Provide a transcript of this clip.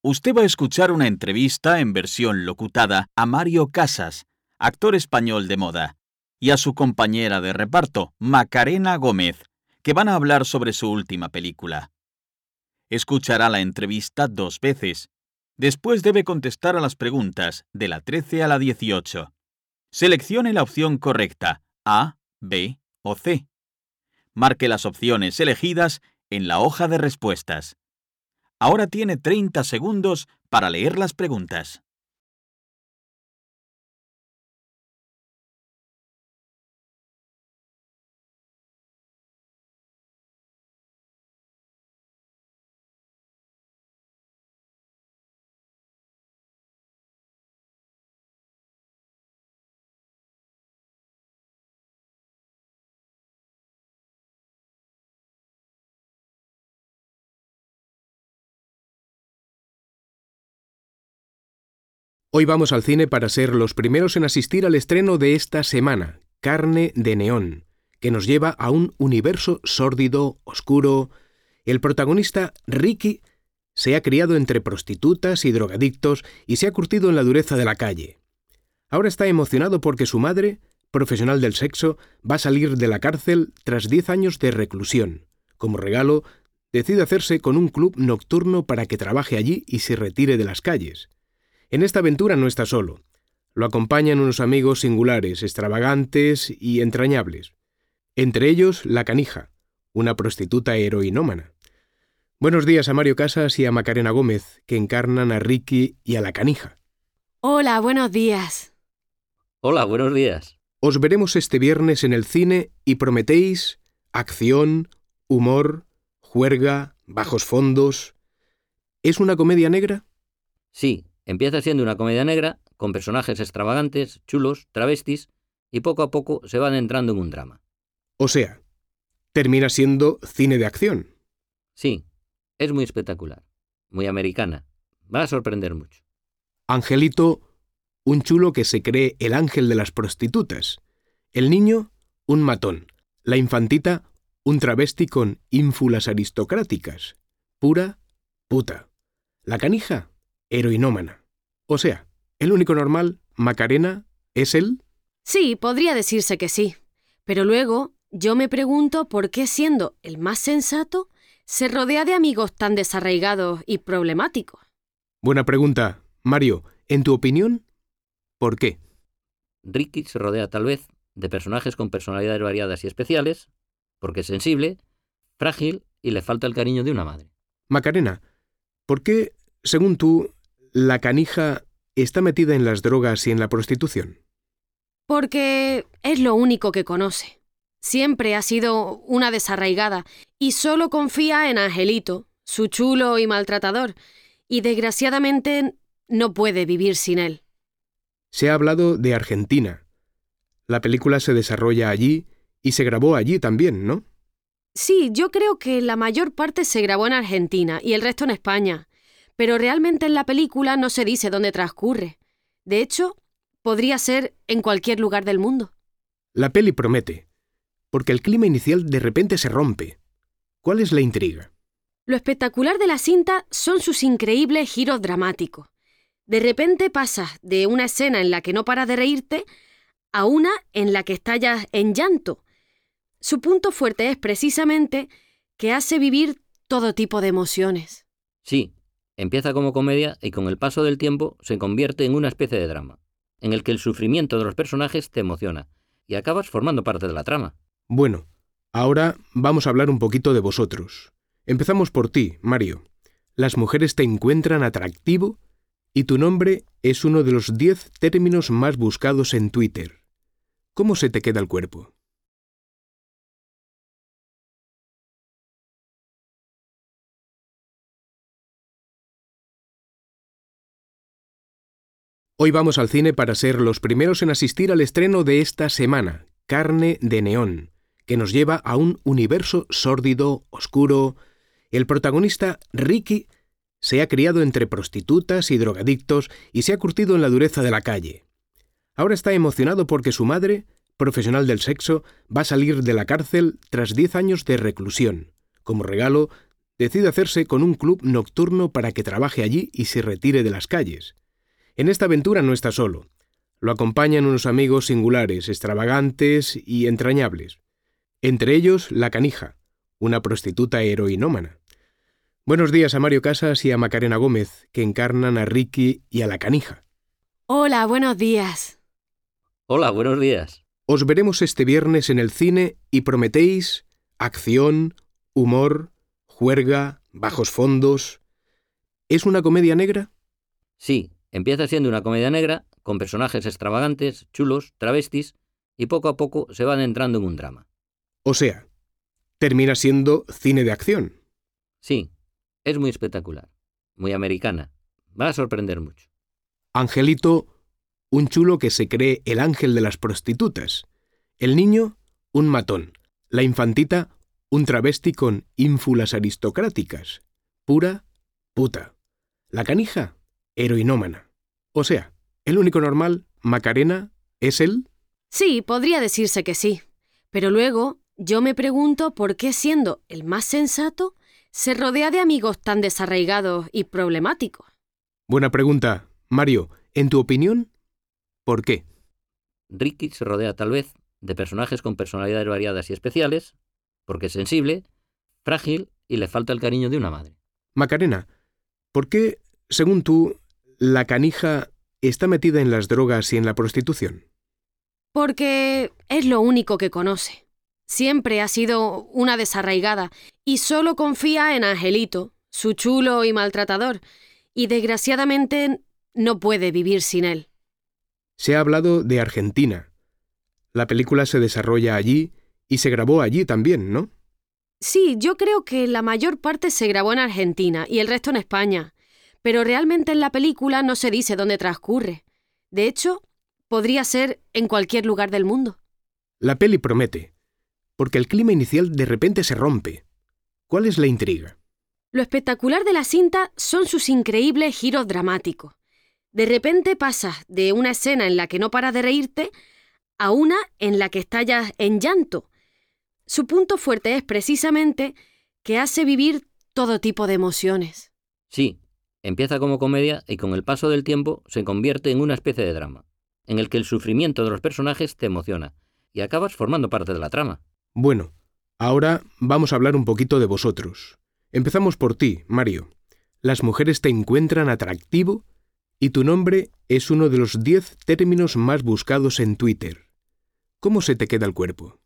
Usted va a escuchar una entrevista en versión locutada a Mario Casas, actor español de moda, y a su compañera de reparto, Macarena Gómez, que van a hablar sobre su última película. Escuchará la entrevista 2 veces. Después debe contestar a las preguntas de la 13 a la 18. Seleccione la opción correcta, A, B o C. Marque las opciones elegidas en la hoja de respuestas. Ahora tiene 30 segundos para leer las preguntas. Hoy vamos al cine para ser los primeros en asistir al estreno de esta semana, Carne de Neón, que nos lleva a un universo sórdido, oscuro. El protagonista, Ricky, se ha criado entre prostitutas y drogadictos y se ha curtido en la dureza de la calle. Ahora está emocionado porque su madre, profesional del sexo, va a salir de la cárcel tras 10 años de reclusión. Como regalo, decide hacerse con un club nocturno para que trabaje allí y se retire de las calles. En esta aventura no está solo. Lo acompañan unos amigos singulares, extravagantes y entrañables. Entre ellos, la Canija, una prostituta heroinómana. Buenos días a Mario Casas y a Macarena Gómez, que encarnan a Ricky y a la Canija. Hola, buenos días. Hola, buenos días. Os veremos este viernes en el cine y prometéis acción, humor, juerga, bajos fondos. ¿Es una comedia negra? Sí, empieza siendo una comedia negra, con personajes extravagantes, chulos, travestis, y poco a poco se van entrando en un drama. O sea, termina siendo cine de acción. Sí, es muy espectacular, muy americana, va a sorprender mucho. Angelito, un chulo que se cree el ángel de las prostitutas. El niño, un matón. La infantita, un travesti con ínfulas aristocráticas. Pura puta. La Canija, heroinómana. O sea, el único normal, Macarena, ¿es él? Sí, podría decirse que sí. Pero luego yo me pregunto por qué, siendo el más sensato, se rodea de amigos tan desarraigados y problemáticos. Buena pregunta. Mario, en tu opinión, ¿por qué? Ricky se rodea tal vez de personajes con personalidades variadas y especiales, porque es sensible, frágil y le falta el cariño de una madre. Macarena, ¿por qué, según tú, la Canija está metida en las drogas y en la prostitución? Porque es lo único que conoce. Siempre ha sido una desarraigada y solo confía en Angelito, su chulo y maltratador, y desgraciadamente no puede vivir sin él. Se ha hablado de Argentina. La película se desarrolla allí y se grabó allí también, ¿no? Sí, yo creo que la mayor parte se grabó en Argentina y el resto en España. Pero realmente en la película no se dice dónde transcurre. De hecho, podría ser en cualquier lugar del mundo. La peli promete, porque el clima inicial de repente se rompe. ¿Cuál es la intriga? Lo espectacular de la cinta son sus increíbles giros dramáticos. De repente pasas de una escena en la que no paras de reírte a una en la que estallas en llanto. Su punto fuerte es precisamente que hace vivir todo tipo de emociones. Sí, empieza como comedia y con el paso del tiempo se convierte en una especie de drama, en el que el sufrimiento de los personajes te emociona y acabas formando parte de la trama. Bueno, ahora vamos a hablar un poquito de vosotros. Empezamos por ti, Mario. Las mujeres te encuentran atractivo y tu nombre es uno de los 10 términos más buscados en Twitter. ¿Cómo se te queda el cuerpo? Hoy vamos al cine para ser los primeros en asistir al estreno de esta semana, Carne de Neón, que nos lleva a un universo sórdido, oscuro. El protagonista, Ricky, se ha criado entre prostitutas y drogadictos y se ha curtido en la dureza de la calle. Ahora está emocionado porque su madre, profesional del sexo, va a salir de la cárcel tras 10 años de reclusión. Como regalo, decide hacerse con un club nocturno para que trabaje allí y se retire de las calles. En esta aventura no está solo. Lo acompañan unos amigos singulares, extravagantes y entrañables. Entre ellos, la Canija, una prostituta heroinómana. Buenos días a Mario Casas y a Macarena Gómez, que encarnan a Ricky y a la Canija. Hola, buenos días. Hola, buenos días. Os veremos este viernes en el cine y prometéis acción, humor, juerga, bajos fondos. ¿Es una comedia negra? Sí, empieza siendo una comedia negra, con personajes extravagantes, chulos, travestis, y poco a poco se van entrando en un drama. O sea, termina siendo cine de acción. Sí, es muy espectacular, muy americana, va a sorprender mucho. Angelito, un chulo que se cree el ángel de las prostitutas. El niño, un matón. La infantita, un travesti con ínfulas aristocráticas. Pura puta. La Canija, heroinómana. O sea, el único normal, Macarena, ¿es él? Sí, podría decirse que sí. Pero luego yo me pregunto por qué, siendo el más sensato, se rodea de amigos tan desarraigados y problemáticos. Buena pregunta. Mario, en tu opinión, ¿por qué? Ricky se rodea tal vez de personajes con personalidades variadas y especiales, porque es sensible, frágil y le falta el cariño de una madre. Macarena, ¿por qué, según tú, la Canija está metida en las drogas y en la prostitución? Porque es lo único que conoce. Siempre ha sido una desarraigada y solo confía en Angelito, su chulo y maltratador, y desgraciadamente no puede vivir sin él. Se ha hablado de Argentina. La película se desarrolla allí y se grabó allí también, ¿no? Sí, yo creo que la mayor parte se grabó en Argentina y el resto en España, pero realmente en la película no se dice dónde transcurre. De hecho, podría ser en cualquier lugar del mundo. La peli promete, porque el clima inicial de repente se rompe. ¿Cuál es la intriga? Lo espectacular de la cinta son sus increíbles giros dramáticos. De repente pasas de una escena en la que no paras de reírte a una en la que estallas en llanto. Su punto fuerte es precisamente que hace vivir todo tipo de emociones. Sí, empieza como comedia y con el paso del tiempo se convierte en una especie de drama, en el que el sufrimiento de los personajes te emociona y acabas formando parte de la trama. Bueno, ahora vamos a hablar un poquito de vosotros. Empezamos por ti, Mario. Las mujeres te encuentran atractivo y tu nombre es uno de los 10 términos más buscados en Twitter. ¿Cómo se te queda el cuerpo?